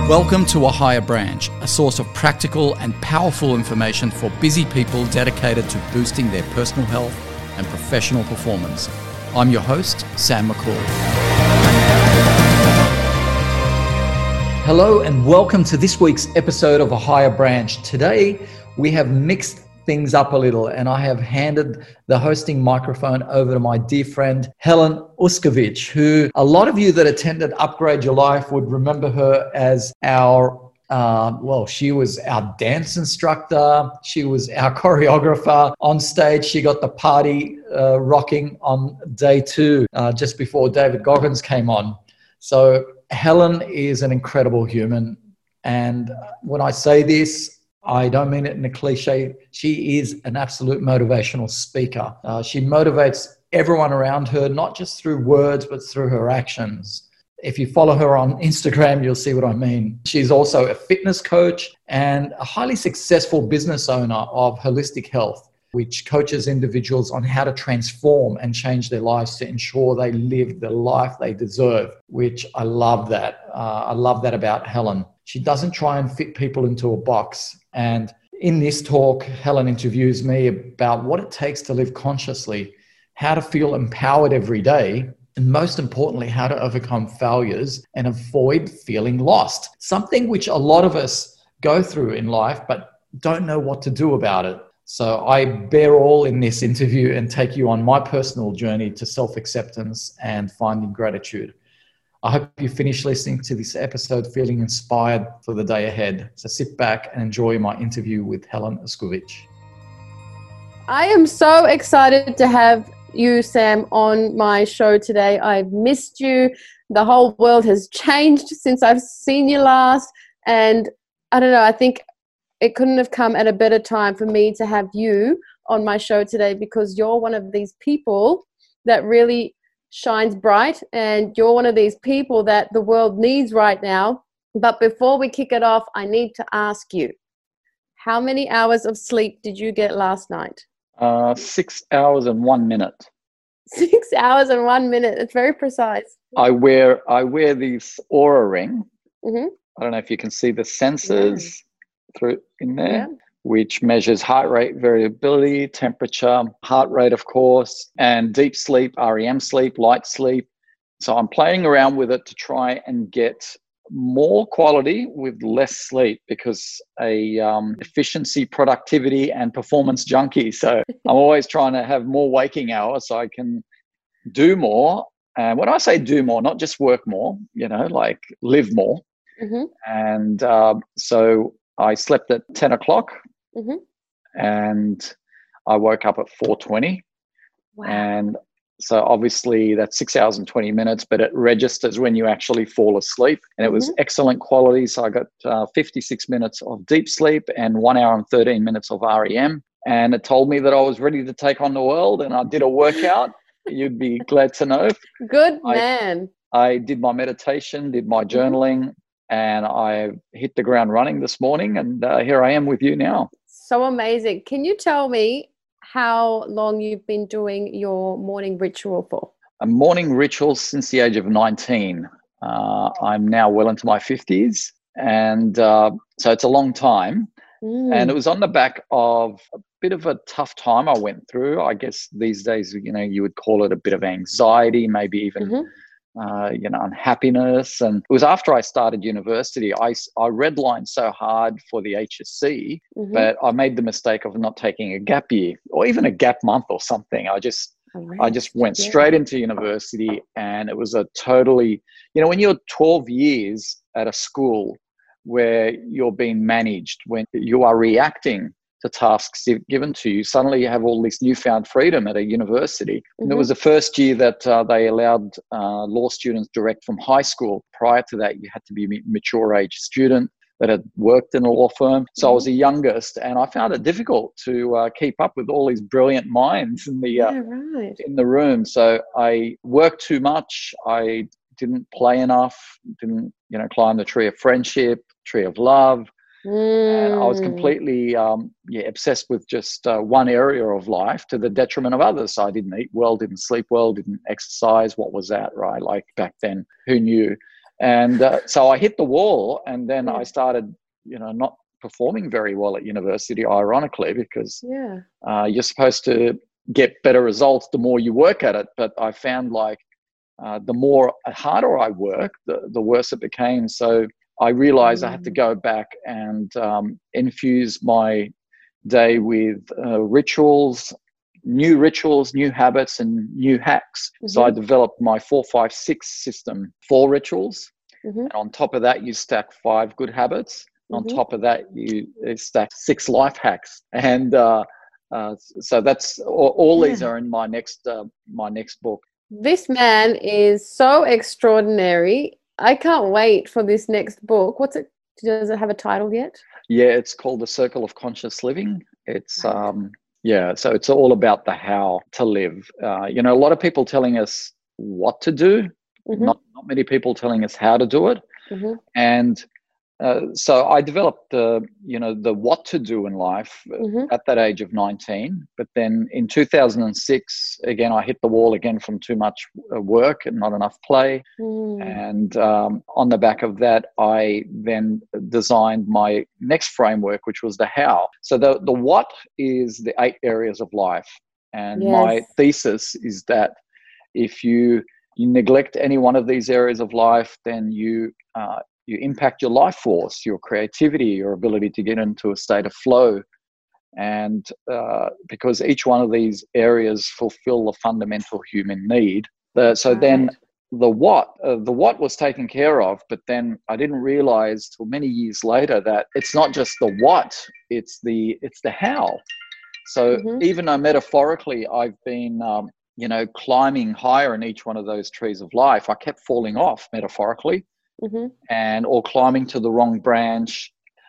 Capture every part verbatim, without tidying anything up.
Welcome to A Higher Branch, a source of practical and powerful information for busy people dedicated to boosting their personal health and professional performance. I'm your host, Sam McCall. Hello and welcome to this week's episode of A Higher Branch. Today, we have mixed things up a little and I have handed the hosting microphone over to my dear friend, Helen Uskovich, who a lot of you that attended Upgrade Your Life would remember her as our, uh, well, she was our dance instructor. She was our choreographer on stage. She got the party uh, rocking on day two, uh, just before David Goggins came on. So Helen is an incredible human. And when I say this, I don't mean it in a cliche. She is an absolute motivational speaker. Uh, she motivates everyone around her, not just through words, but through her actions. If you follow her on Instagram, you'll see what I mean. She's also a fitness coach and a highly successful business owner of Holistic Health, which coaches individuals on how to transform and change their lives to ensure they live the life they deserve, which I love that. Uh, I love that about Helen. She doesn't try and fit people into a box. And in this talk, Helen interviews me about what it takes to live consciously, how to feel empowered every day, and most importantly, how to overcome failures and avoid feeling lost. Something which a lot of us go through in life, but don't know what to do about it. So I bear all in this interview and take you on my personal journey to self-acceptance and finding gratitude. I hope you finish listening to this episode feeling inspired for the day ahead. So sit back and enjoy my interview with Helen Uskovich. I am so excited to have you, Sam, on my show today. I've missed you. The whole world has changed since I've seen you last. And I don't know, I think it couldn't have come at a better time for me to have you on my show today, because you're one of these people that really shines bright, and you're one of these people that the world needs right now. But before we kick it off, I need to ask you, how many hours of sleep did you get last night? Uh, six hours and one minute. Six hours and one minute. It's very precise. I wear I wear these Aura ring. Mm-hmm. I don't know if you can see the sensors yeah. through in there. Yeah. Which measures heart rate variability, temperature, heart rate, of course, and deep sleep, R E M sleep, light sleep. So I'm playing around with it to try and get more quality with less sleep, because a um, efficiency, productivity, and performance junkie. So I'm always trying to have more waking hours so I can do more. And when I say do more, not just work more, you know, like live more. Mm-hmm. And uh, so I slept at ten o'clock. Mm-hmm. And I woke up at four twenty. Wow. And so obviously that's six hours and twenty minutes, but it registers when you actually fall asleep. And it mm-hmm. was excellent quality. So I got uh, fifty-six minutes of deep sleep and one hour and thirteen minutes of R E M. And it told me that I was ready to take on the world. And I did a workout. You'd be glad to know. Good man. I, I did my meditation, did my journaling, mm-hmm. and I hit the ground running this morning. And uh, here I am with you now. So amazing. Can you tell me how long you've been doing your morning ritual for? A morning ritual since the age of nineteen. Uh, I'm now well into my fifties. And uh, so it's a long time. Mm. And it was on the back of a bit of a tough time I went through. I guess these days, you know, you would call it a bit of anxiety, maybe even mm-hmm. Uh, you know, unhappiness. And it was after I started university, I, I redlined so hard for the H S C, mm-hmm. but I made the mistake of not taking a gap year or even a gap month or something. I just, right. I just went yeah. straight into university, and it was a totally, you know, when you're twelve years at a school where you're being managed, when you are reacting to tasks given to you, suddenly you have all this newfound freedom at a university. Mm-hmm. And it was the first year that uh, they allowed uh, law students direct from high school. Prior to that, you had to be a mature age student that had worked in a law firm. So mm-hmm. I was the youngest, and I found it difficult to uh, keep up with all these brilliant minds in the uh, yeah, right. in the room. So I worked too much. I didn't play enough. Didn't you know climb the tree of friendship, tree of love. Mm. And I was completely um, yeah, obsessed with just uh, one area of life to the detriment of others. So I didn't eat well, didn't sleep well, didn't exercise. What was that, right? Like back then, who knew? And uh, so I hit the wall, and then Yeah. I started, you know, not performing very well at university, ironically, because Yeah. uh, you're supposed to get better results the more you work at it. But I found like uh, the more harder I worked, the, the worse it became. So I realized mm. I had to go back and um, infuse my day with uh, rituals, new rituals, new habits, and new hacks. Mm-hmm. So I developed my four, five, six system, four rituals. Mm-hmm. And on top of that, you stack five good habits. Mm-hmm. On top of that, you stack six life hacks. And uh, uh, so that's all, all yeah. these are in my next uh, my next book. This man is so extraordinary. I can't wait for this next book. What's it? Does it have a title yet? Yeah, it's called The Circle of Conscious Living. It's um yeah, so it's all about the how to live. Uh, you know, a lot of people telling us what to do, mm-hmm. not not many people telling us how to do it. Mm-hmm. And uh, so I developed the, you know, the what to do in life mm-hmm. at that age of nineteen. But then in two thousand six, again, I hit the wall again from too much work and not enough play. Mm. And um, on the back of that, I then designed my next framework, which was the how. So the, the what is the eight areas of life. And yes. my thesis is that if you, you neglect any one of these areas of life, then you uh, you impact your life force, your creativity, your ability to get into a state of flow. And uh, because each one of these areas fulfill a fundamental human need. The, so right. then the what, uh, the what was taken care of, but then I didn't realize till many years later that it's not just the what, it's the, it's the how. So mm-hmm. even though metaphorically I've been, um, you know, climbing higher in each one of those trees of life, I kept falling off metaphorically. Mm-hmm. and or climbing to the wrong branch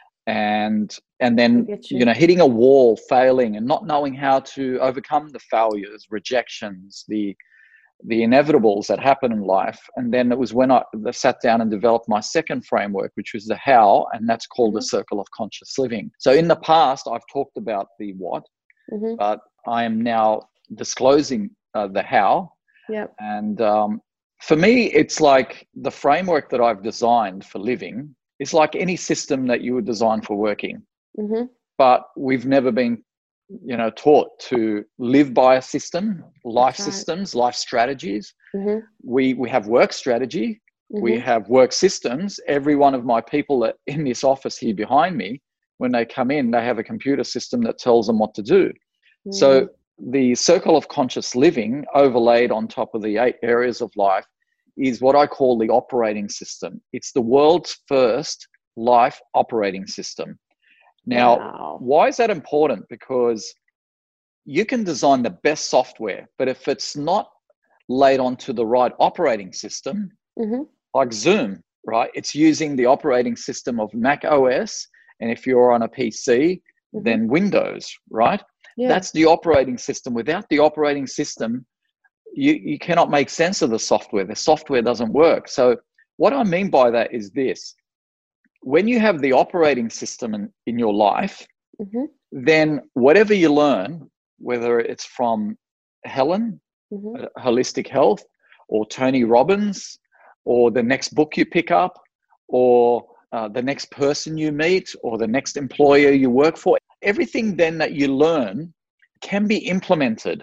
and and then you. you know hitting a wall, failing and not knowing how to overcome the failures, rejections, the the inevitables that happen in life. And then it was when I sat down and developed my second framework, which was the how, and that's called mm-hmm. the Circle of Conscious Living. So in the past I've talked about the what, mm-hmm. but I am now disclosing uh, the how. Yep. And um for me, it's like the framework that I've designed for living is like any system that you would design for working. Mm-hmm. But we've never been, you know, taught to live by a system, life right. systems, life strategies. Mm-hmm. We we have work strategy. Mm-hmm. We have work systems. Every one of my people that in this office here behind me, when they come in, they have a computer system that tells them what to do. Mm-hmm. So the Circle of Conscious Living overlaid on top of the eight areas of life is what I call the operating system. It's the world's first life operating system. Now, wow. why is that important? Because you can design the best software, but if it's not laid onto the right operating system, mm-hmm. like Zoom, right? It's using the operating system of Mac O S, and if you're on a P C, mm-hmm. then Windows, right? Yeah. That's the operating system. Without the operating system, you, you cannot make sense of the software. The software doesn't work. So what I mean by that is this. When you have the operating system in, in your life, mm-hmm. then whatever you learn, whether it's from Helen, mm-hmm. Holistic Health, or Tony Robbins, or the next book you pick up, or uh, the next person you meet, or the next employer you work for, everything then that you learn can be implemented.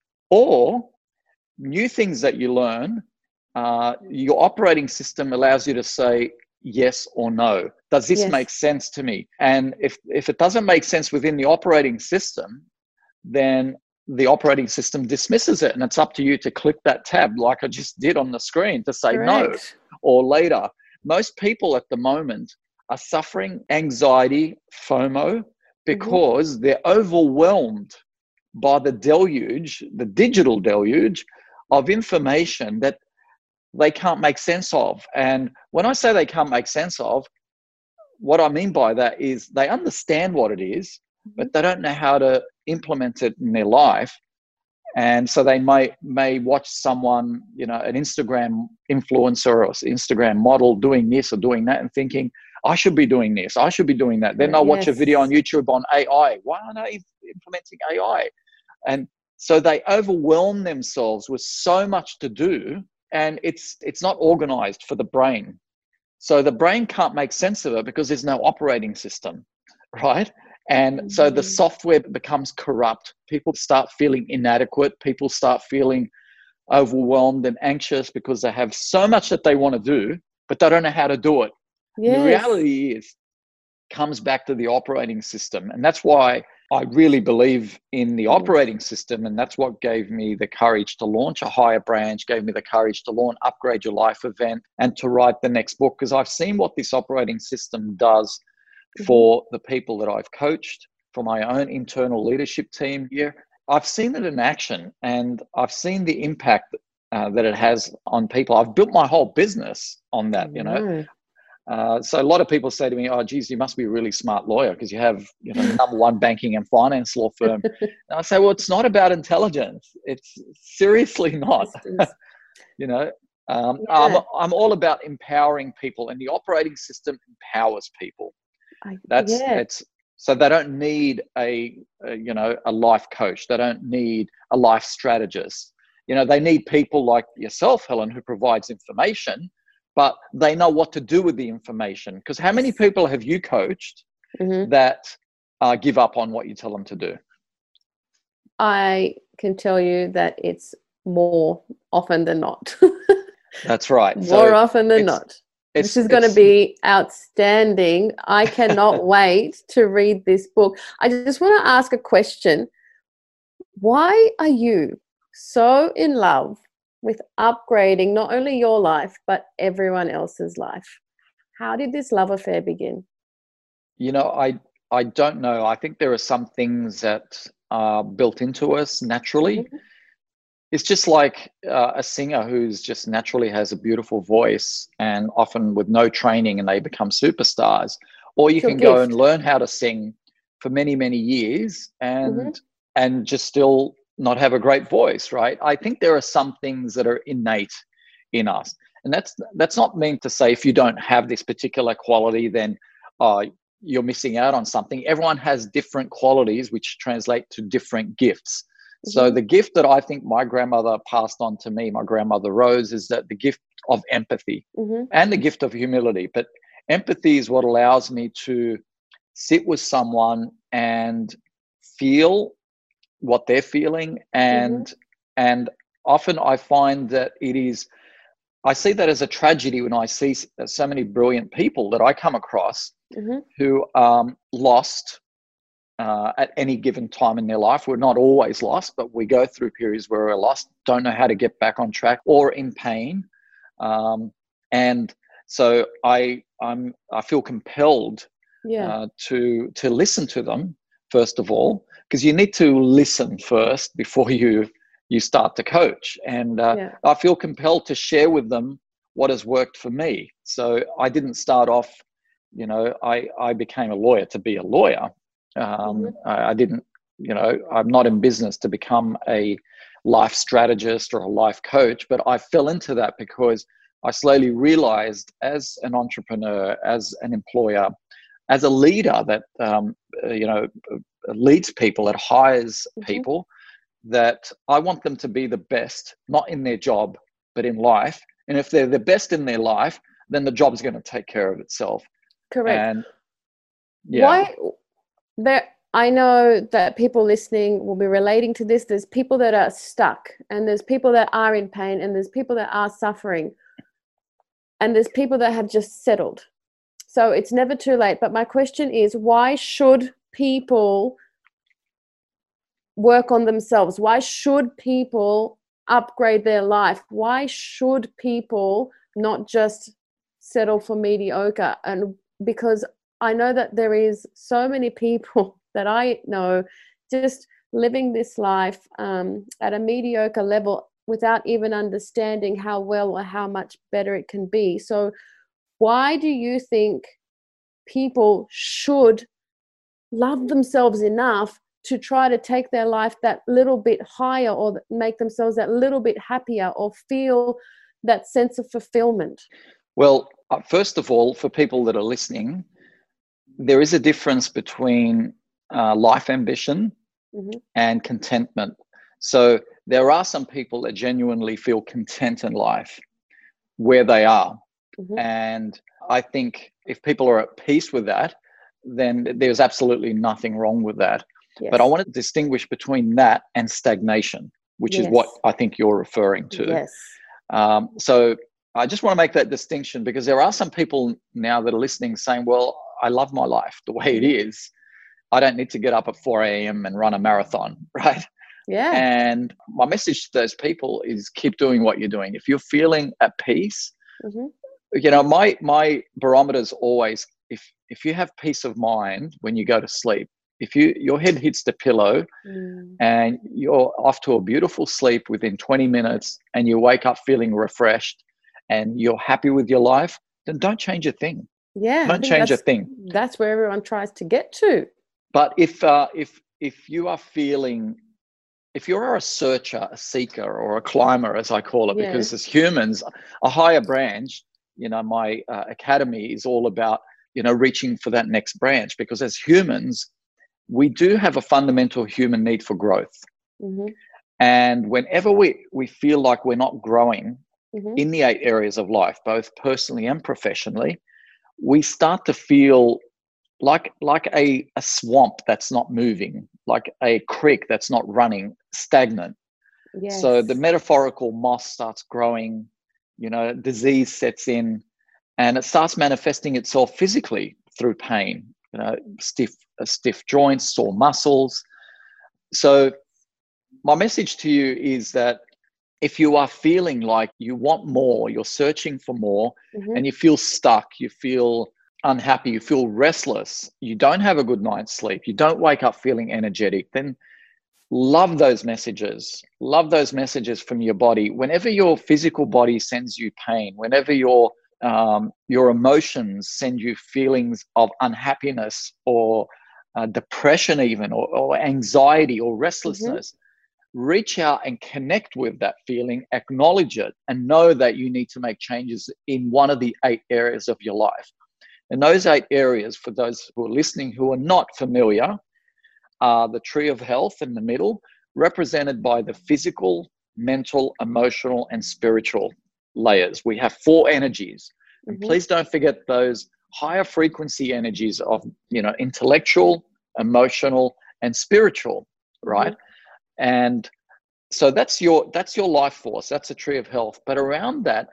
Or new things that you learn, uh, your operating system allows you to say yes or no. Does this yes. make sense to me? And if, if it doesn't make sense within the operating system, then the operating system dismisses it. And it's up to you to click that tab like I just did on the screen to say Correct. no or later. Most people at the moment are suffering anxiety, FOMO, because mm-hmm. they're overwhelmed by the deluge, the digital deluge of information that they can't make sense of. And when I say they can't make sense of, what I mean by that is they understand what it is, but they don't know how to implement it in their life. And so they may may watch someone, you know, an Instagram influencer or Instagram model doing this or doing that and thinking, I should be doing this, I should be doing that. Then they'll yes. watch a video on YouTube on A I. Why aren't they implementing A I? And so they overwhelm themselves with so much to do, and it's it's not organized for the brain. So the brain can't make sense of it because there's no operating system, right? And mm-hmm. so the software becomes corrupt. People start feeling inadequate. People start feeling overwhelmed and anxious because they have so much that they want to do, but they don't know how to do it. Yes. The reality is, comes back to the operating system. And that's why I really believe in the operating system. And that's what gave me the courage to launch a higher branch, gave me the courage to launch Upgrade Your Life event and to write the next book, because I've seen what this operating system does for the people that I've coached, for my own internal leadership team here. I've seen it in action, and I've seen the impact uh, that it has on people. I've built my whole business on that, you know. Uh, so a lot of people say to me, oh, geez, you must be a really smart lawyer because you have, you know, number one banking and finance law firm. And I say, well, it's not about intelligence. It's seriously not. you know, um, yeah. I'm, I'm all about empowering people, and the operating system empowers people. I, That's yeah. it's so they don't need a, a, you know, a life coach. They don't need a life strategist. You know, they need people like yourself, Helen, who provides information, but they know what to do with the information. Because how many people have you coached mm-hmm. that uh, give up on what you tell them to do? I can tell you that it's more often than not. That's right. More so often than not. This is going to be outstanding. I cannot wait to read this book. I just want to ask a question. Why are you so in love with upgrading not only your life, but everyone else's life? How did this love affair begin? You know, I I don't know. I think there are some things that are built into us naturally. Mm-hmm. It's just like uh, a singer who's just naturally has a beautiful voice, and often with no training, and they become superstars. Or you can go and learn how to sing for many, many years and mm-hmm. and just still not have a great voice, right? I think there are some things that are innate in us. And that's that's not meant to say if you don't have this particular quality, then uh, you're missing out on something. Everyone has different qualities which translate to different gifts. Mm-hmm. So the gift that I think my grandmother passed on to me, my grandmother Rose, is that the gift of empathy mm-hmm. and the gift of humility. But empathy is what allows me to sit with someone and feel what they're feeling. And mm-hmm. and often I find that it is, I see that as a tragedy when I see so many brilliant people that I come across mm-hmm. who um lost uh, at any given time in their life. We're not always lost, but we go through periods where we're lost, don't know how to get back on track, or in pain. Um, and so I I'm I feel compelled yeah. uh, to to listen to them first of all, because you need to listen first before you you start to coach. And uh, yeah. I feel compelled to share with them what has worked for me. So I didn't start off, you know, I, I became a lawyer to be a lawyer. Um, mm-hmm. I, I didn't, you know, I'm not in business to become a life strategist or a life coach, but I fell into that because I slowly realized as an entrepreneur, as an employer, as a leader that, um, you know, leads people, that hires mm-hmm. people, that I want them to be the best, not in their job, but in life. And if they're the best in their life, then the job's going to take care of itself. Correct. And yeah. Why there? I know that people listening will be relating to this. There's people that are stuck, and there's people that are in pain, and there's people that are suffering, and there's people that have just settled. So it's never too late. But my question is, why should people work on themselves? Why should people upgrade their life? Why should people not just settle for mediocre? And because I know that there is so many people that I know just living this life um, at a mediocre level without even understanding how well or how much better it can be. So why do you think people should love themselves enough to try to take their life that little bit higher, or make themselves that little bit happier, or feel that sense of fulfillment? Well, uh, first of all, for people that are listening, there is a difference between uh, life ambition mm-hmm. and contentment. So there are some people that genuinely feel content in life where they are. Mm-hmm. And I think if people are at peace with that, then there's absolutely nothing wrong with that. Yes. But I want to distinguish between that and stagnation, which yes. is what I think you're referring to. Yes. Um, so I just want to make that distinction, because there are some people now that are listening saying, well, I love my life the way it is. I don't need to get up at four a.m. and run a marathon, right? Yeah. And my message to those people is keep doing what you're doing. If you're feeling at peace, mm-hmm. you know, my my barometer is always, if if you have peace of mind when you go to sleep, if you your head hits the pillow mm. and you're off to a beautiful sleep within twenty minutes, and you wake up feeling refreshed and you're happy with your life, then don't change a thing. Yeah. Don't change a thing. That's where everyone tries to get to. But if uh, if if you are feeling, if you're a searcher, a seeker, or a climber, as I call it, yeah. because as humans, a higher branch, you know, my uh, academy is all about, you know, reaching for that next branch, because as humans, we do have a fundamental human need for growth. Mm-hmm. And whenever we, we feel like we're not growing mm-hmm. in the eight areas of life, both personally and professionally, we start to feel like like a, a swamp that's not moving, like a creek that's not running, stagnant. Yes. So the metaphorical moss starts growing, you know, disease sets in, and it starts manifesting itself physically through pain, you know, stiff, uh, stiff joints, sore muscles. So my message to you is that if you are feeling like you want more, you're searching for more, mm-hmm. and you feel stuck, you feel unhappy, you feel restless, you don't have a good night's sleep, you don't wake up feeling energetic, then love those messages. Love those messages from your body. Whenever your physical body sends you pain, whenever your um, your emotions send you feelings of unhappiness or uh, depression even, or, or anxiety or restlessness, mm-hmm. reach out and connect with that feeling, acknowledge it, and know that you need to make changes in one of the eight areas of your life. And those eight areas, for those who are listening who are not familiar, are the tree of health in the middle, represented by the physical, mental, emotional, and spiritual layers. We have four energies. And mm-hmm. please don't forget those higher frequency energies of, you know, intellectual, emotional, and spiritual, right? Mm-hmm. And so that's your that's your life force. That's a tree of health. But around that,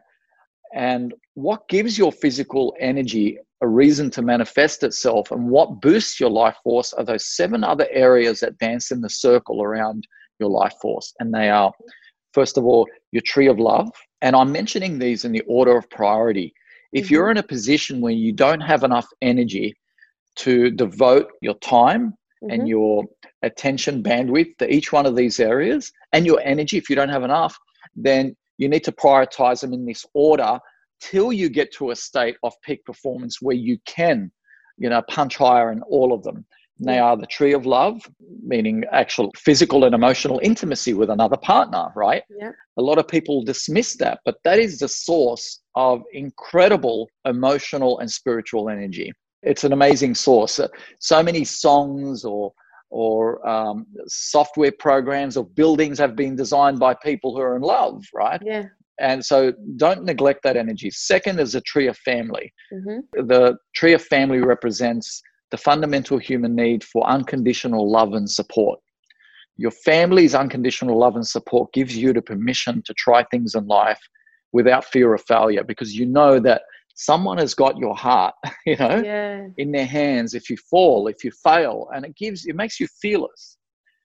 and what gives your physical energy a reason to manifest itself, and what boosts your life force, are those seven other areas that dance in the circle around your life force. And they are, first of all, your tree of love. And I'm mentioning these in the order of priority. If mm-hmm. you're in a position where you don't have enough energy to devote your time mm-hmm. and your attention bandwidth to each one of these areas, and your energy, if you don't have enough, then you need to prioritize them in this order till you get to a state of peak performance where you can, you know, punch higher in all of them. And they are the tree of love, meaning actual physical and emotional intimacy with another partner, right? Yeah. A lot of people dismiss that, but that is the source of incredible emotional and spiritual energy. It's an amazing source. So many songs or or um, software programs or buildings have been designed by people who are in love, right? Yeah. And so don't neglect that energy. Second is the tree of family. Mm-hmm. The tree of family represents the fundamental human need for unconditional love and support. Your family's unconditional love and support gives you the permission to try things in life without fear of failure, because you know that someone has got your heart, you know, yeah. in their hands if you fall, if you fail, and it gives, it makes you fearless.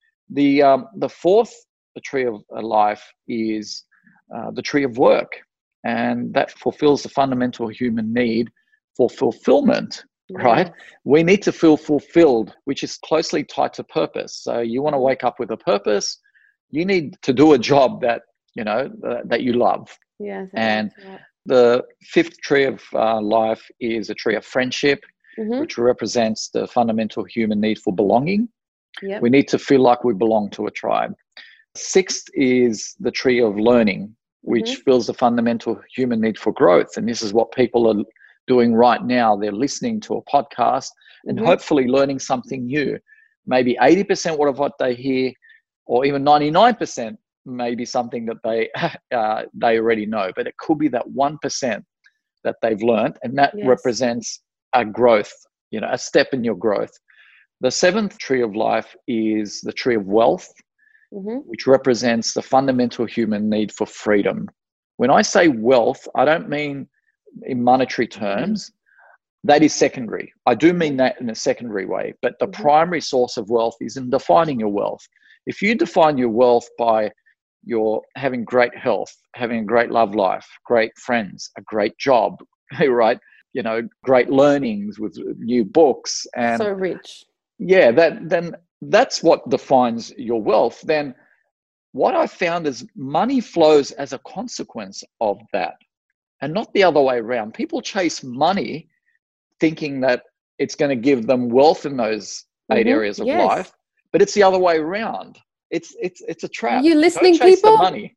The um, the fourth the tree of life is uh, the tree of work, and that fulfills the fundamental human need for fulfillment, yeah. right? We need to feel fulfilled, which is closely tied to purpose. So you want to wake up with a purpose, you need to do a job that, you know, uh, that you love. Yeah, and right. The fifth tree of uh, life is a tree of friendship, mm-hmm. which represents the fundamental human need for belonging. Yep. We need to feel like we belong to a tribe. Sixth is the tree of learning, which mm-hmm. fills the fundamental human need for growth. And this is what people are doing right now. They're listening to a podcast and mm-hmm. hopefully learning something new. Maybe eighty percent of what they hear, or even ninety-nine percent, may be something that they uh, they already know, but it could be that one percent that they've learned, and that Yes. represents a growth, you know, a step in your growth. The seventh tree of life is the tree of wealth, Mm-hmm. which represents the fundamental human need for freedom. When I say wealth, I don't mean in monetary terms. Mm-hmm. That is secondary. I do mean that in a secondary way, but the mm-hmm. primary source of wealth is in defining your wealth. If you define your wealth by your having great health, having a great love life, great friends, a great job, right? You know, great learnings with new books, and so rich. Yeah, that then that's what defines your wealth. Then what I found is money flows as a consequence of that, and not the other way around. People chase money thinking that it's going to give them wealth in those eight mm-hmm. areas of yes. life, but it's the other way around. It's it's it's a trap. Are you listening, Don't chase people? the money.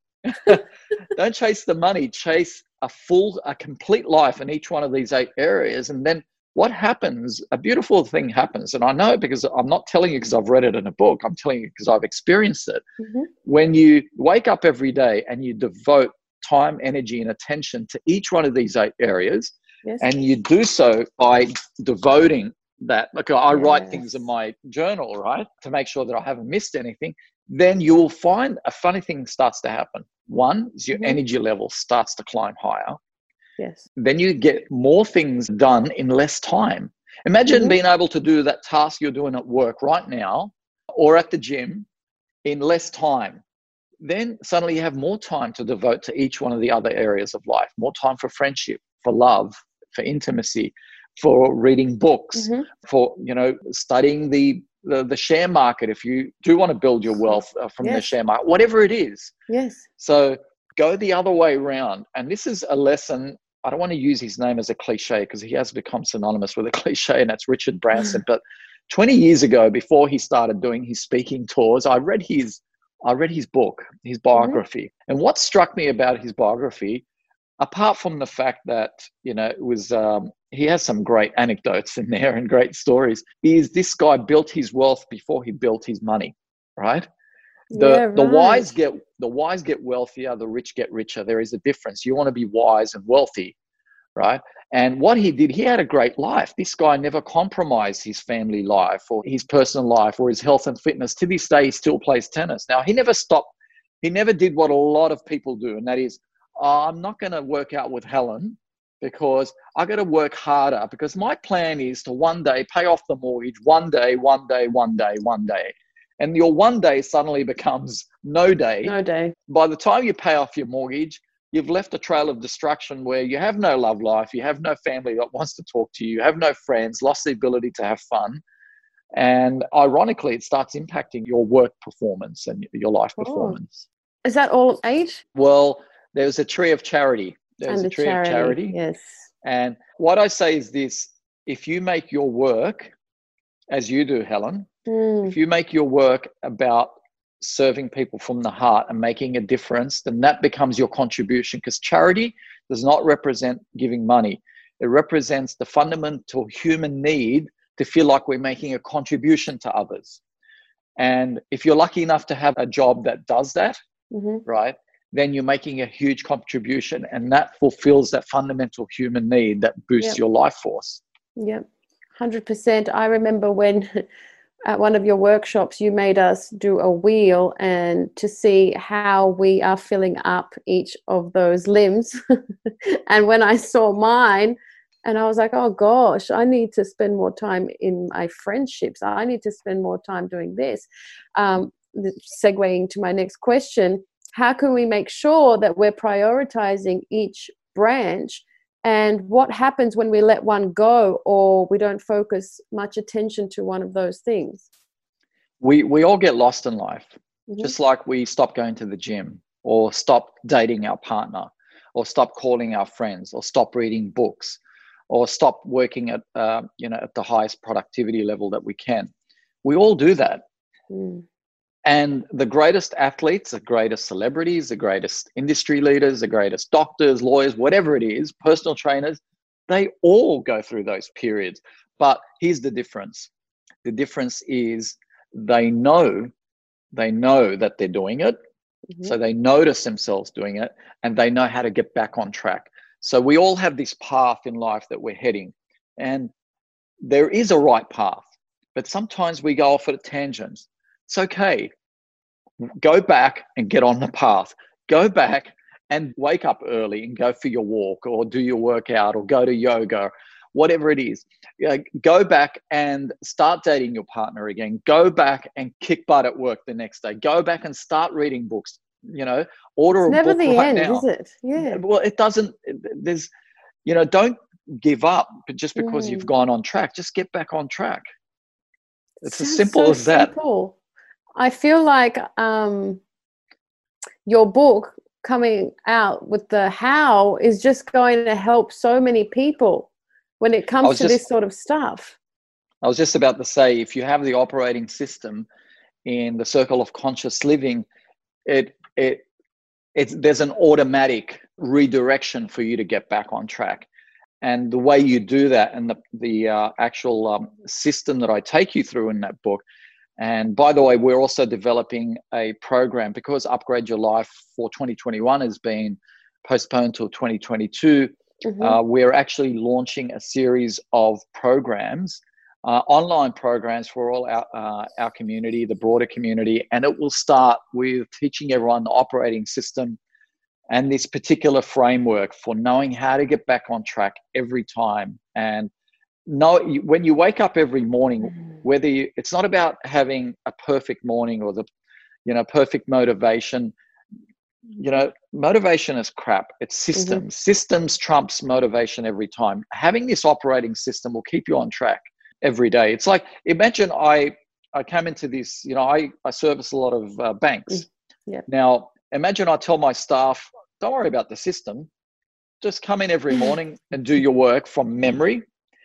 Don't chase the money. Chase a full, a complete life in each one of these eight areas, and then what happens? A beautiful thing happens, and I know it because I'm not telling you because I've read it in a book. I'm telling you because I've experienced it. Mm-hmm. When you wake up every day and you devote time, energy, and attention to each one of these eight areas, yes. and you do so by devoting that. Like I yes. write things in my journal, right, to make sure that I haven't missed anything. Then you will find a funny thing starts to happen. One is your mm-hmm. energy level starts to climb higher. Yes. Then you get more things done in less time. Imagine mm-hmm. being able to do that task you're doing at work right now or at the gym in less time. Then suddenly you have more time to devote to each one of the other areas of life, more time for friendship, for love, for intimacy, for reading books, mm-hmm. for, you know, studying the, the, the share market. If you do want to build your wealth uh, from yes. the share market, whatever it is. Yes. So go the other way around. And this is a lesson. I don't want to use his name as a cliche because he has become synonymous with a cliche, and that's Richard Branson. But twenty years ago, before he started doing his speaking tours, I read his, I read his book, his biography. Mm-hmm. And what struck me about his biography, apart from the fact that, you know, it was, um, he has some great anecdotes in there and great stories, is this guy built his wealth before he built his money, right? The, yeah, right. the wise get the wise get wealthier, the rich get richer. There is a difference. You want to be wise and wealthy, right? And what he did, he had a great life. This guy never compromised his family life or his personal life or his health and fitness. To this day, he still plays tennis. Now, he never stopped. He never did what a lot of people do, and that is, oh, I'm not going to work out with Helen because I got to work harder because my plan is to one day pay off the mortgage, one day, one day, one day, one day. And your one day suddenly becomes no day. No day. By the time you pay off your mortgage, you've left a trail of destruction where you have no love life, you have no family that wants to talk to you, you have no friends, lost the ability to have fun. And ironically, it starts impacting your work performance and your life oh. performance. Is that all age? Well, there's a tree of charity. There's and a tree charity, of charity. Yes. And what I say is this, if you make your work, as you do, Helen, mm. if you make your work about serving people from the heart and making a difference, then that becomes your contribution, because charity does not represent giving money. It represents the fundamental human need to feel like we're making a contribution to others. And if you're lucky enough to have a job that does that, mm-hmm. right, then you're making a huge contribution, and that fulfills that fundamental human need that boosts yep. your life force. Yep, one hundred percent. I remember when at one of your workshops, you made us do a wheel and to see how we are filling up each of those limbs. And when I saw mine, and I was like, oh gosh, I need to spend more time in my friendships. I need to spend more time doing this. Um, segueing to my next question, how can we make sure that we're prioritizing each branch? And what happens when we let one go or we don't focus much attention to one of those things? We we all get lost in life, mm-hmm. just like we stop going to the gym or stop dating our partner or stop calling our friends or stop reading books or stop working at, uh, you know, at the highest productivity level that we can. We all do that. Mm. And the greatest athletes, the greatest celebrities, the greatest industry leaders, the greatest doctors, lawyers, whatever it is, personal trainers, they all go through those periods. But here's the difference. The difference is they know, they know that they're doing it. Mm-hmm. So they notice themselves doing it and they know how to get back on track. So we all have this path in life that we're heading, and there is a right path, but sometimes we go off at tangents. It's okay. Go back and get on the path. Go back and wake up early and go for your walk, or do your workout, or go to yoga, whatever it is. Go back and start dating your partner again. Go back and kick butt at work the next day. Go back and start reading books. You know, order it's a never book the right end, now. is it? Yeah. Well, it doesn't. There's, you know, don't give up just because mm. you've gone on track. Just get back on track. It's Sounds as simple so as that. Simple. I feel like um, your book coming out with the how is just going to help so many people when it comes to just, this sort of stuff. I was just about to say, if you have the operating system in the circle of conscious living, it it it's there's an automatic redirection for you to get back on track. And the way you do that, and the the uh, actual um, system that I take you through in that book. And by the way, we're also developing a program, because Upgrade Your Life for twenty twenty-one has been postponed till twenty twenty-two. Mm-hmm. Uh, we're actually launching a series of programs, uh, online programs for all our, uh, our community, the broader community. And it will start with teaching everyone the operating system and this particular framework for knowing how to get back on track every time. And know, when you wake up every morning, whether you, it's not about having a perfect morning or the, you know, perfect motivation. You know, motivation is crap. It's systems. Mm-hmm. Systems trumps motivation every time. Having this operating system will keep you on track every day. It's like, imagine I, I came into this, you know, I, I service a lot of uh, banks. Yeah. Now, imagine I tell my staff, don't worry about the system. Just come in every morning and do your work from memory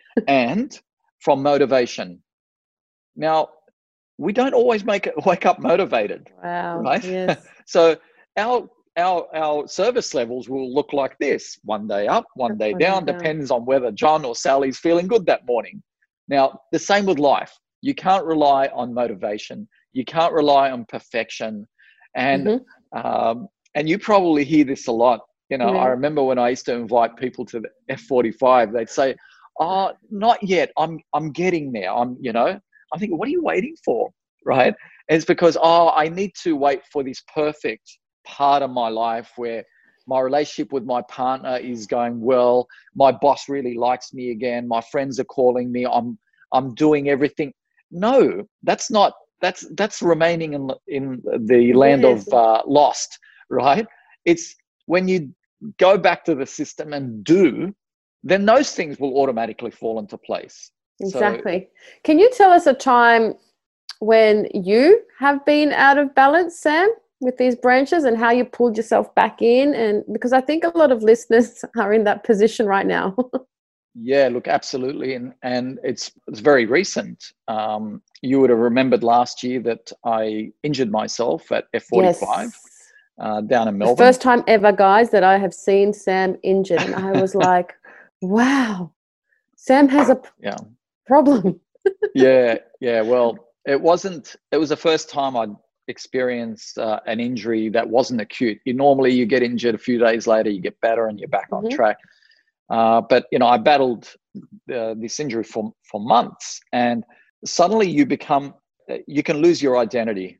and from motivation. Now, we don't always make it wake up motivated. Wow. Right? Yes. So our our our service levels will look like this: one day up, one day down, depends on whether John or Sally's feeling good that morning. Now, the same with life. You can't rely on motivation. You can't rely on perfection. And mm-hmm. um, and you probably hear this a lot. You know, yeah. I remember when I used to invite people to the F forty-five, they'd say, "Oh, not yet. I'm I'm getting there. I'm, you know." I think, what are you waiting for? Right? And it's because, oh, I need to wait for this perfect part of my life where my relationship with my partner is going well. My boss really likes me again. My friends are calling me. I'm I'm doing everything. No, that's not. That's that's remaining in in the land of uh, lost. Right? It's when you go back to the system and do, then those things will automatically fall into place. Exactly. So, can you tell us a time when you have been out of balance, Sam, with these branches, and how you pulled yourself back in? And because I think a lot of listeners are in that position right now. Yeah, look, absolutely. And and it's it's very recent. Um, you would have remembered last year that I injured myself at F forty-five. Yes. Uh, down in Melbourne. The first time ever, guys, that I have seen Sam injured. And I was like, wow, Sam has a yeah. problem. yeah, yeah. Well, it wasn't, it was the first time I'd experienced uh, an injury that wasn't acute. You normally, you get injured a few days later, you get better and you're back mm-hmm. on track. Uh, but, you know, I battled uh, this injury for, for months, and suddenly you become, you can lose your identity.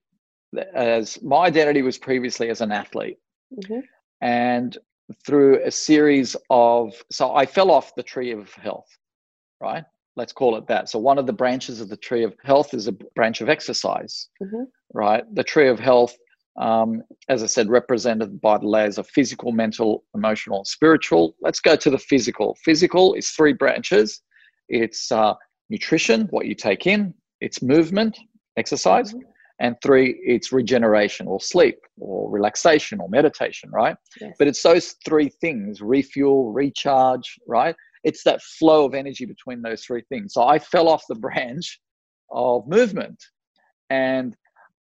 As my identity was previously as an athlete. Mm-hmm. And through a series of, so I fell off the tree of health, right? Let's call it that. So one of the branches of the tree of health is a branch of exercise, mm-hmm. right? The tree of health, um, as I said, represented by the layers of physical, mental, emotional, and spiritual. Let's go to the physical. Physical is three branches. It's uh, nutrition, what you take in. It's movement, exercise. Mm-hmm. And three, it's regeneration or sleep or relaxation or meditation, right? Yes. But it's those three things: refuel, recharge, right? It's that flow of energy between those three things. So I fell off the branch of movement, and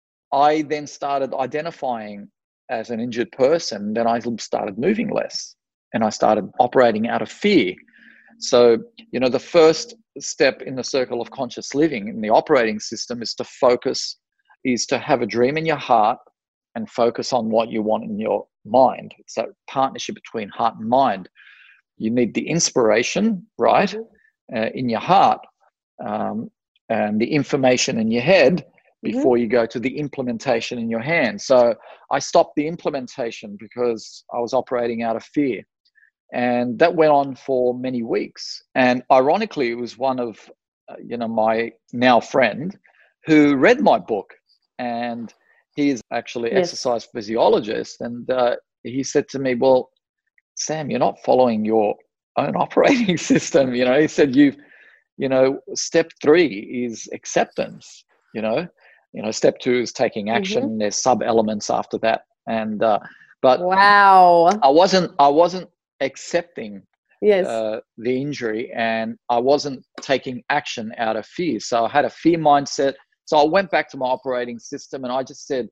I then started identifying as an injured person. Then I started moving less, and I started operating out of fear. So, you know, the first step in the circle of conscious living in the operating system is to focus, is to have a dream in your heart and focus on what you want in your mind. It's that partnership between heart and mind. you need the inspiration, right, mm-hmm. uh, in your heart, um, and the information in your head before mm-hmm. you go to the implementation in your hand. So I stopped the implementation because I was operating out of fear. And that went on for many weeks. And ironically, it was one of, uh, you know, my now friend who read my book. And he is actually yes. exercise physiologist. And uh, he said to me, well, Sam, you're not following your own operating system. You know, he said, you've, you know, step three is acceptance, you know. You know, step two is taking action. Mm-hmm. There's sub elements after that, and uh, but wow, I wasn't, I wasn't accepting yes. uh, the injury, and I wasn't taking action out of fear. So I had a fear mindset. So I went back to my operating system, and I just said,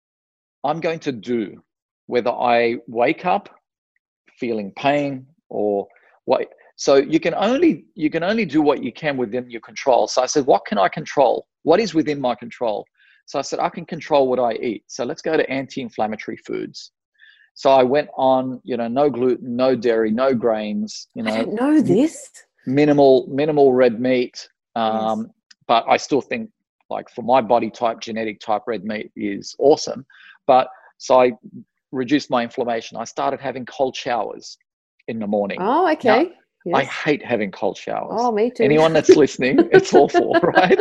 I'm going to do, whether I wake up feeling pain or what. So you can only you can only do what you can within your control. So I said, what can I control? What is within my control? So I said, I can control what I eat. So let's go to anti-inflammatory foods. So I went on, you know, no gluten, no dairy, no grains. You know, I don't know this. Minimal, minimal red meat. Um, yes. But I still think, like, for my body type, genetic type, red meat is awesome. But so I reduced my inflammation. I started having cold showers in the morning. Oh, okay. Now, yes. I hate having cold showers. Oh, me too. Anyone that's listening, it's awful, right?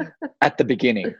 At the beginning,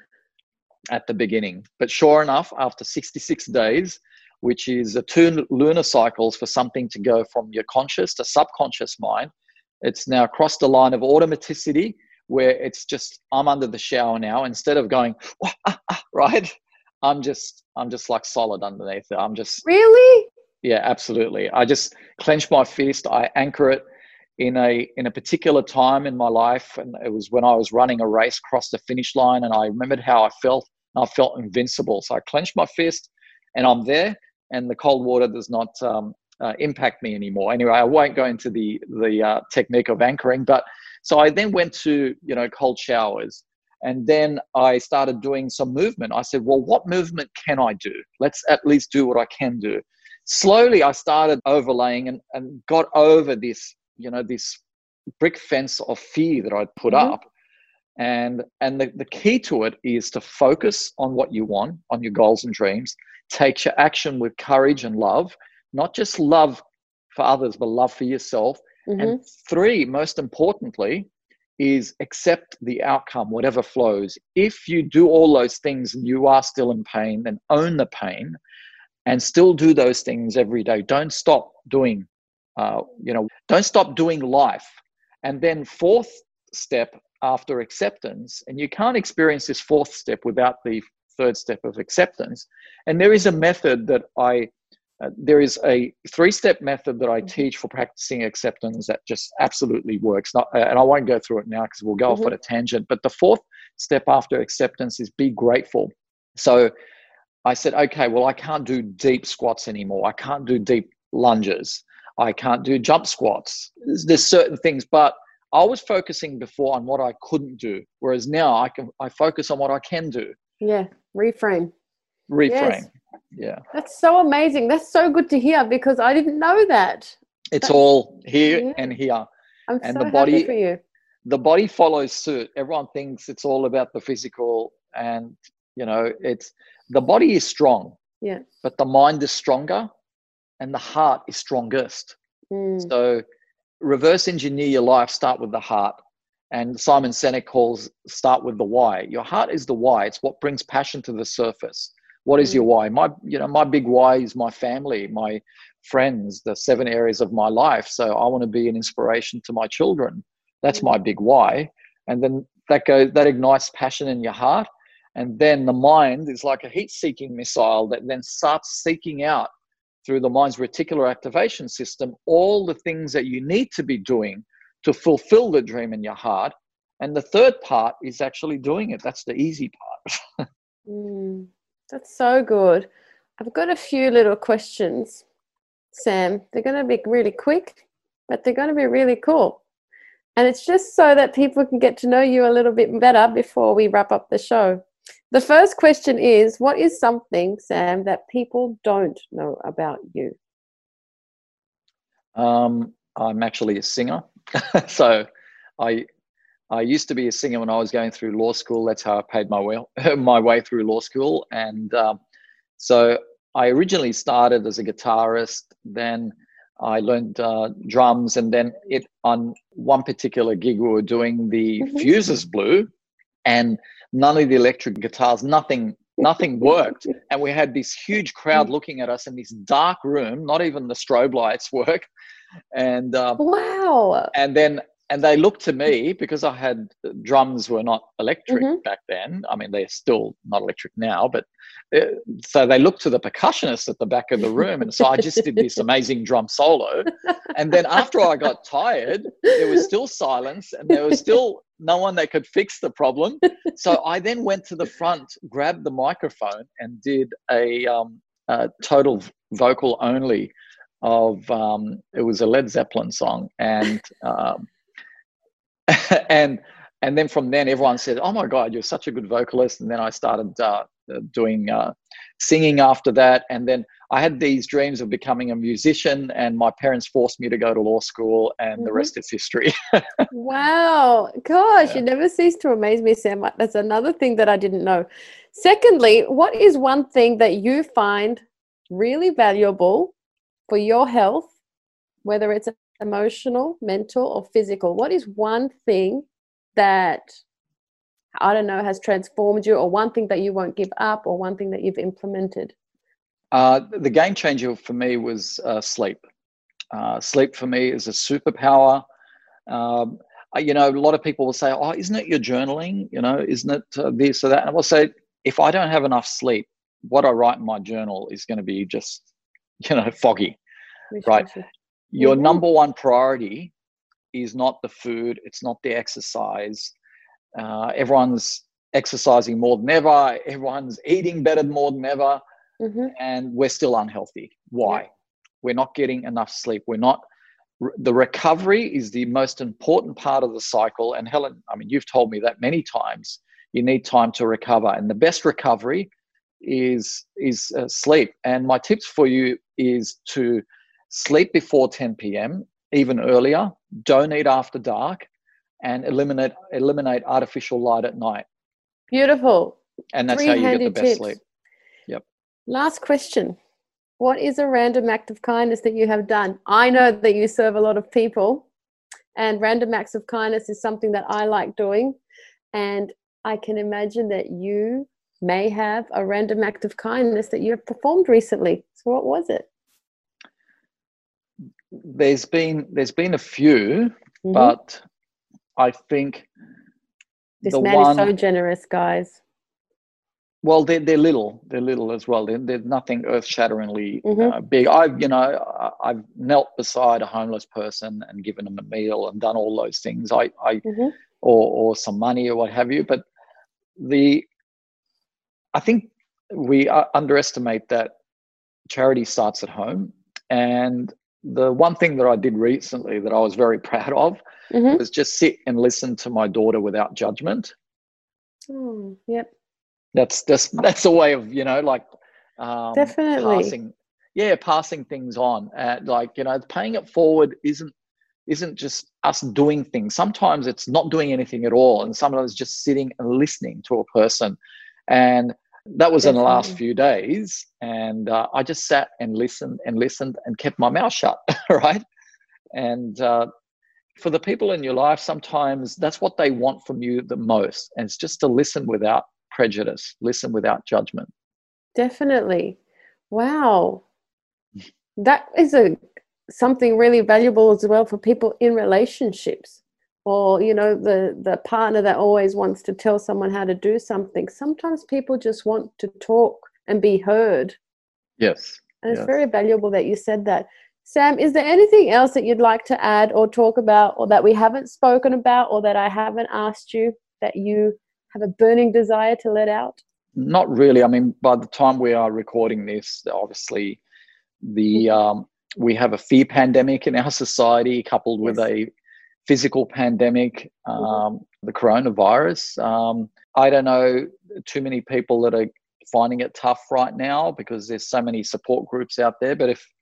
at the beginning. But sure enough, after sixty-six days, which is a two lunar cycles for something to go from your conscious to subconscious mind, it's now crossed the line of automaticity, where it's just, I'm under the shower now. Instead of going, ah, ah, ah, right? I'm just, I'm just like solid underneath it. I'm just. Really? Yeah, absolutely. I just clench my fist. I anchor it in a in a particular time in my life, and it was when I was running a race across the finish line, and I remembered how I felt. And I felt invincible. So I clenched my fist, and I'm there, and the cold water does not um, uh, impact me anymore. Anyway, I won't go into the the uh, technique of anchoring, but so I then went to, you know, cold showers, and then I started doing some movement. I said, well, what movement can I do? Let's at least do what I can do. Slowly, I started overlaying and, and got over this, you know, this brick fence of fear that I'd put mm-hmm. up. And and the, the key to it is to focus on what you want, on your goals and dreams. Take your action with courage and love, not just love for others, but love for yourself. Mm-hmm. And three, most importantly, is accept the outcome, whatever flows. If you do all those things and you are still in pain, then own the pain and still do those things every day. Don't stop doing, uh, you know, don't stop doing life. And then fourth step after acceptance, and you can't experience this fourth step without the third step of acceptance. And there is a method that I, uh, there is a three-step method that I teach for practicing acceptance that just absolutely works. Not, and I won't go through it now because we'll go mm-hmm. off on a tangent. But the fourth step after acceptance is be grateful. So I said, okay, well, I can't do deep squats anymore. I can't do deep lunges. I can't do jump squats. There's, there's certain things, but I was focusing before on what I couldn't do, whereas now I can I focus on what I can do. Yeah, reframe. Reframe. Yes. Yeah. That's so amazing. That's so good to hear because I didn't know that. It's That's, all here yeah. and here. I'm and so the body, happy for you. The body follows suit. Everyone thinks it's all about the physical, and you know, it's the body is strong. Yeah. But the mind is stronger, and the heart is strongest. Mm. So reverse engineer your life, start with the heart. And Simon Sinek calls start with the why. Your heart is the why. It's what brings passion to the surface. What is mm. your why? My, you know, my big why is my family, my friends, the seven areas of my life. So I want to be an inspiration to my children. That's mm. my big why. And then that goes, that ignites passion in your heart. And then the mind is like a heat-seeking missile that then starts seeking out through the mind's reticular activation system all the things that you need to be doing to fulfill the dream in your heart. And the third part is actually doing it. That's the easy part. mm, that's so good. I've got a few little questions, Sam. They're going to be really quick, but they're going to be really cool. And it's just so that people can get to know you a little bit better before we wrap up the show. The first question is, what is something, Sam, that people don't know about you? Um, I'm actually a singer. So I I used to be a singer when I was going through law school. That's how I paid my way my way through law school. And um, so I originally started as a guitarist. Then I learned uh, drums, and then it on one particular gig we were doing the Mhm. fuses blew, and none of the electric guitars, nothing, nothing worked. And we had this huge crowd looking at us in this dark room. Not even the strobe lights work. And uh, Wow. and then and they looked to me because I had drums were not electric Mhm. back then. I mean, they're still not electric now, but uh, so they looked to the percussionist at the back of the room, and so I just did this amazing drum solo. And then after I got tired, there was still silence, and there was still no one that could fix the problem. So I then went to the front, grabbed the microphone, and did a, um, a total vocal only of um, it was a Led Zeppelin song, and um, and and then from then everyone said, "Oh my God, you're such a good vocalist." And then I started uh, doing uh, singing after that, and then I had these dreams of becoming a musician, and my parents forced me to go to law school, and the Mhm. rest is history. Wow. Gosh, Yeah. you never cease to amaze me, Sam. That's another thing that I didn't know. Secondly, what is one thing that you find really valuable for your health, whether it's emotional, mental, or physical? What is one thing that, I don't know, has transformed you, or one thing that you won't give up, or one thing that you've implemented? Uh, the game changer for me was uh, sleep. Uh, sleep for me is a superpower. Um, I- you know, a lot of people will say, "Oh, isn't it your journaling? You know, isn't it uh, this or that?" And I will say, if I don't have enough sleep, what I write in my journal is going to be just, you know, foggy, right? Wishy-washy. Your Mhm. number one priority is not the food, it's not the exercise. Uh, everyone's exercising more than ever, everyone's eating better more than ever, Mhm. and we're still unhealthy. Why? Yep. We're not getting enough sleep. We're not the recovery is the most important part of the cycle. And Helen, I mean, you've told me that many times. You need time to recover, and the best recovery is is uh, sleep. And my tips for you is to sleep before ten p.m., even earlier. Don't eat after dark, and eliminate eliminate artificial light at night. Beautiful. And that's Three how you get handy the best tips. sleep. Yep. Last question. What is a random act of kindness that you have done? I know that you serve a lot of people, and random acts of kindness is something that I like doing. And I can imagine that you may have a random act of kindness that you have performed recently. So what was it? There's been there's been a few, Mhm. but I think This the man is so one generous, guys. well, they're, they're little. They're little as well. They're, they're nothing earth-shatteringly Mhm. uh, big. I've, you know, I- I've knelt beside a homeless person and given them a meal and done all those things. I, I, Mhm. or, or some money or what have you. But the, I think we uh, underestimate that charity starts at home. And the one thing that I did recently that I was very proud of Mhm. was just sit and listen to my daughter without judgment. Oh, yep. That's that's that's a way of, you know, like um, Definitely. passing, yeah, passing things on. Uh, like, you know, paying it forward isn't isn't just us doing things. Sometimes it's not doing anything at all, and sometimes just sitting and listening to a person. And that was in the last Definitely. few days, and uh, I just sat and listened and listened and kept my mouth shut, right? And uh, for the people in your life, sometimes that's what they want from you the most, and it's just to listen without prejudice, listen without judgment. Definitely. Wow. That is a something really valuable as well for people in relationships, or you know, the the partner that always wants to tell someone how to do something. Sometimes people just want to talk and be heard, Yes. and it's Yes. very valuable that you said that. Sam, is there anything else that you'd like to add or talk about, or that we haven't spoken about, or that I haven't asked you, that you have a burning desire to let out? Not really. I mean, by the time we are recording this, obviously the Mhm. um, we have a fear pandemic in our society, coupled with Yes. a physical pandemic, Mhm. um, the coronavirus. Um, I don't know too many people that are finding it tough right now because there's so many support groups out there. But if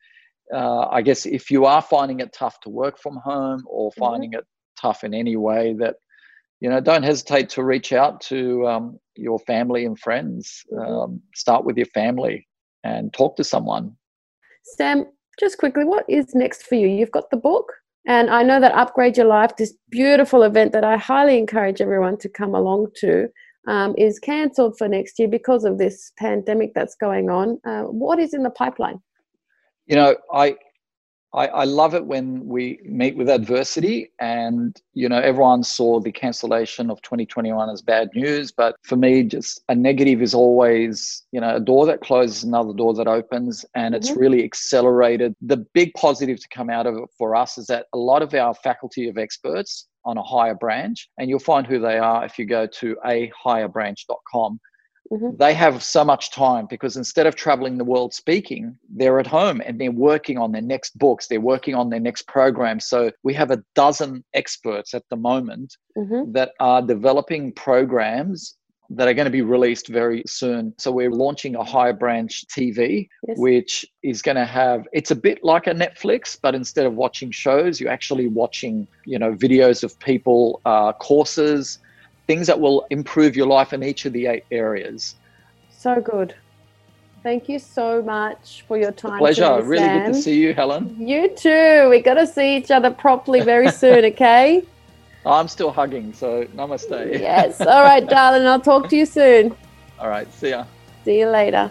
uh, I guess if you are finding it tough to work from home or finding mm-hmm. it tough in any way, that, you know, don't hesitate to reach out to um, your family and friends. Mm-hmm. Um, start with your family and talk to someone. Sam, just quickly, what is next for you? You've got the book, and I know that Upgrade Your Life, this beautiful event that I highly encourage everyone to come along to, um, is cancelled for next year because of this pandemic that's going on. Uh, what is in the pipeline? You know, I, I I love it when we meet with adversity, and, you know, everyone saw the cancellation of twenty twenty-one as bad news. But for me, just a negative is always, you know, a door that closes, another door that opens, and mm-hmm. it's really accelerated. The big positive to come out of it for us is that a lot of our faculty of experts on a higher branch, and you'll find who they are if you go to a higher branch dot com. Mm-hmm. They have so much time because instead of traveling the world speaking, they're at home and they're working on their next books. They're working on their next program. So we have a dozen experts at the moment mm-hmm. that are developing programs that are going to be released very soon. So we're launching a Higher Branch T V, yes. which is going to have, it's a bit like a Netflix, but instead of watching shows, you're actually watching, you know, videos of people, uh, courses, things that will improve your life in each of the eight areas. So good. Thank you so much for your time. It's a pleasure. Really Sam. Good to see you, Helen. You too. We got to see each other properly very soon, okay? I'm still hugging, so namaste. Yes. All right, darling. I'll talk to you soon. All right. See ya. See you later.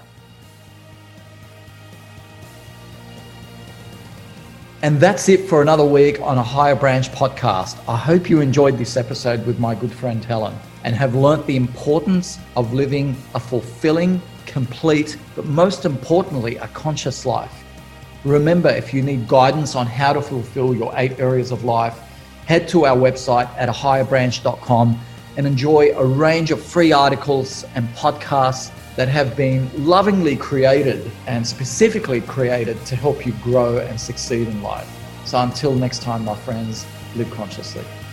And that's it for another week on a Higher Branch podcast. I hope you enjoyed this episode with my good friend Helen and have learnt the importance of living a fulfilling, complete, but most importantly, a conscious life. Remember, if you need guidance on how to fulfill your eight areas of life, head to our website at a higher branch dot com and enjoy a range of free articles and podcasts that have been lovingly created and specifically created to help you grow and succeed in life. So until next time, my friends, live consciously.